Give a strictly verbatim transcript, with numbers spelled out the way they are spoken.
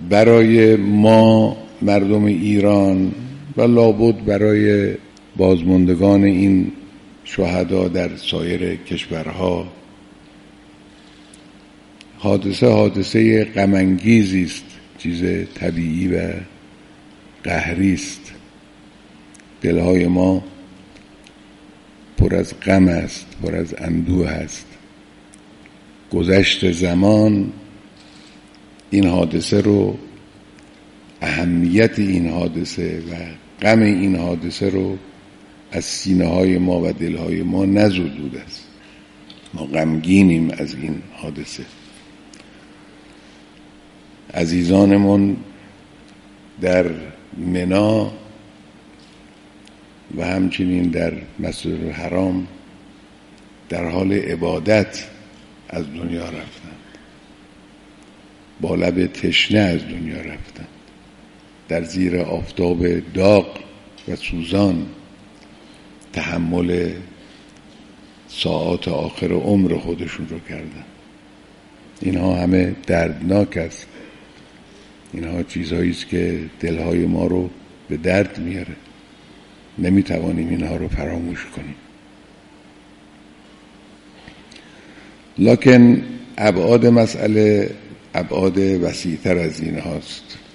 برای ما مردم ایران و لابد برای بازماندگان این شهدا در سایر کشورها حادثه حادثه غم انگیزی است، چیز طبیعی و قهری است. دلهای ما پر از غم است، پر از اندوه است. گذشت زمان این حادثه رو، اهمیت این حادثه و غم این حادثه رو از سینه های ما و دلهای ما نزدوده است. ما غمگینیم از این حادثه. عزیزانمون در منا و همچنین در مسجد الحرام در حال عبادت از دنیا رفتند، با لب تشنه از دنیا رفتند، در زیر آفتاب داغ و سوزان تحمل ساعات آخر عمر خودشون رو کردن. اینها همه دردناک است. اینها چیزهایی است که دلهای ما رو به درد میاره. نمیتوانیم اینها رو فراموش کنیم. لکن ابعاد مسئله ابعاد وسیع‌تر از این هاست.